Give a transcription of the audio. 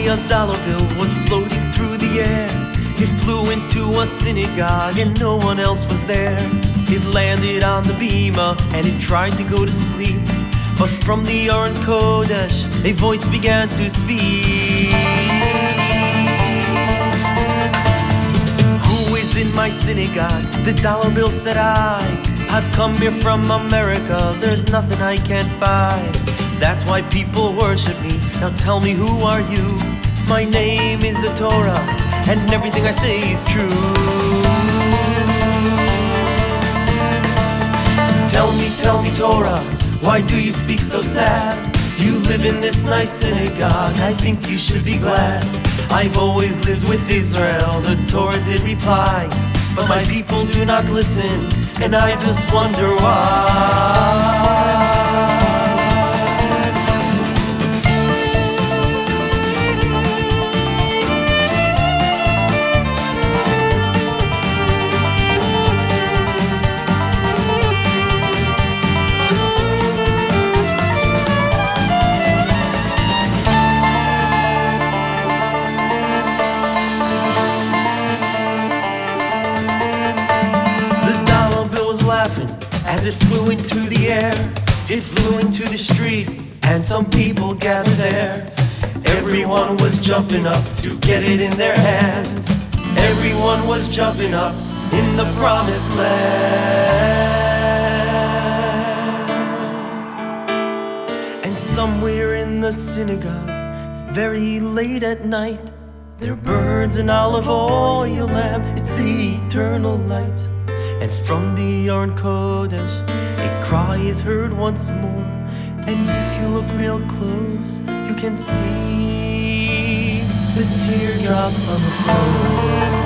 a dollar bill was floating through the air. It flew into a synagogue and no one else was there. It landed on the bima and it tried to go to sleep. But from the Aron Kodesh, a voice began to speak. Who is in my synagogue? The dollar bill said I've come here from America, there's nothing I can't buy. That's why people worship me. Now tell me, who are you? My name is the Torah, and everything I say is true. Tell me, Torah, why do you speak so sad? You live in this nice synagogue, I think you should be glad. I've always lived with Israel, the Torah did reply. But my people do not listen, and I just wonder why. As it flew into the air, it flew into the street, and some people gathered there. Everyone was jumping up to get it in their hands. Everyone was jumping up in the promised land. And somewhere in the synagogue, very late at night, there burns an olive oil lamp. It's the eternal light. And from the Aron Kodesh, a cry is heard once more. And if you look real close, you can see the teardrops on the floor.